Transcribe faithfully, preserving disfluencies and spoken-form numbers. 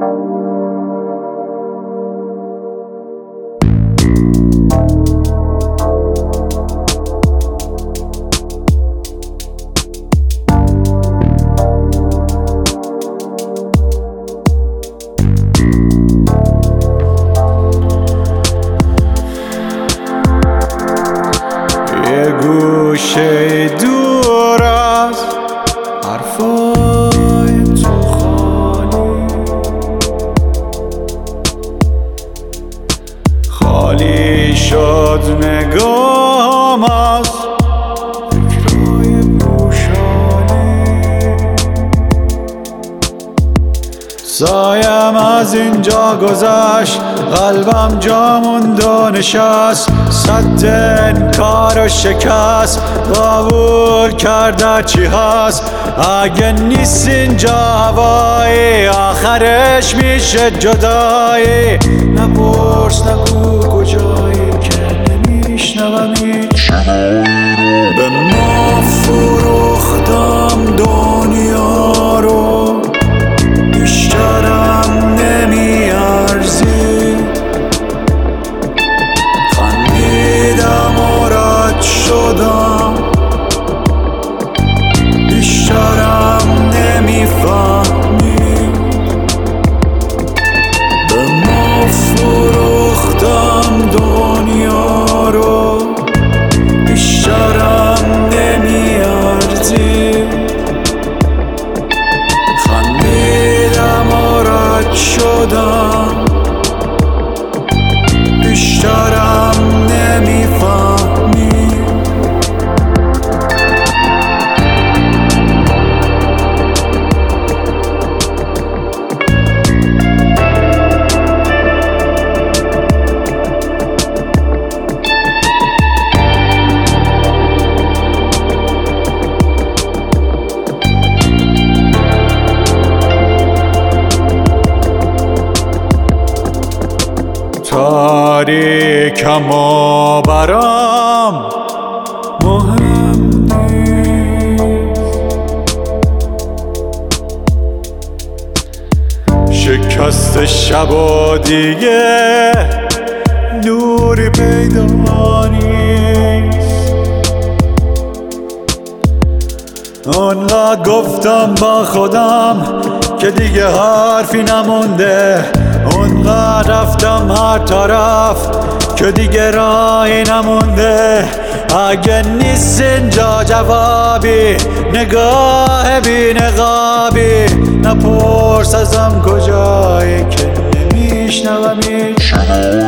گوشه دور از حرفای تو خالی خالی شد نگاهم از فکرای پوشالی سایم از اینجا گذشت قلبم جا موند و نشست صد انکار و شکست قبول کرده چی هست اگه نیست اینجا هوایی آخرش میشه جدایی نپرس نگو کجایی که نمیشنوم هیچ به ما فروختم دنیا رو بیشترم نمیارزی شدم بیشترم نمیفهمی به ما فروختم دنیا رو بیشترم نمیارزی خندیدم و رد شدم بیشترم نمیفهمی تاریکم و برام مهم نیست شکست شب و دیگه نوری پیدا نیست اونقدر گفتم با خودم که دیگه حرفی نمونده اونقدر رفتم هر طرف که دیگه راهی نمونده اگه نیست اینجا جوابی نگاه بی نقابی نپرس ازم کجایی که نمیشنوم هیچ